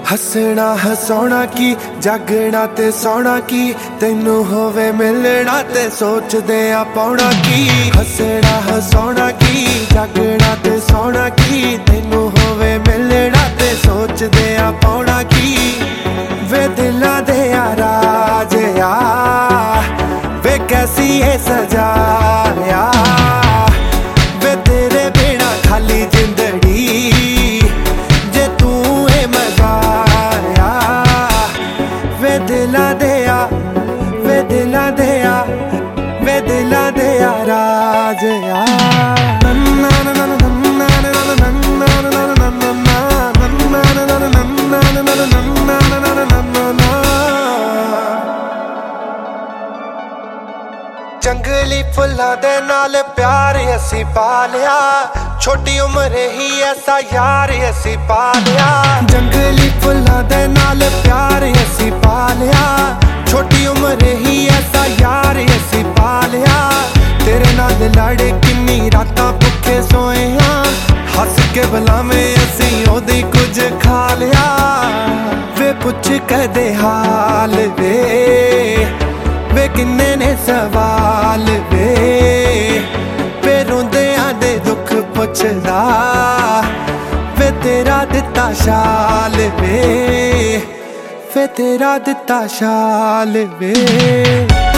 हसना हसाउणा की जागना ते सौना की तैनू होवे मिलना ते सोचदे आ पाउणा की। हसना हसाउणा की जागना ते सौना की तैनू होवे मिलना ते सोचदे आ पाउणा की। वे दिलां दे राज आ वे कैसी है सजा आ वे तेरे बिना खाली जिंदड़ी जे तू है मजा आ। वे दिलां दे वे दिलां दे वे दिलां दे राज जंगली फुल्लां दे नाल प्यार असी पा लिया छोटी उम्र ही ऐसा यार असी पा लिया। जंगली फुल्लां दे नाल प्यार असी पा लिया छोटी उम्र ही ऐसा यार असी पा लिया। तेरे नाल लड़ किन्नी रातां भुखे सोए हां हस के बुलावे असी ओदी कुछ खा लिया। वे पुछ कदे हाल वे किन्ने ने सवाल वे रोंदियां दे दुख पुछदा वे तेरा दिता शाल वे तेरा दिता शाल वे।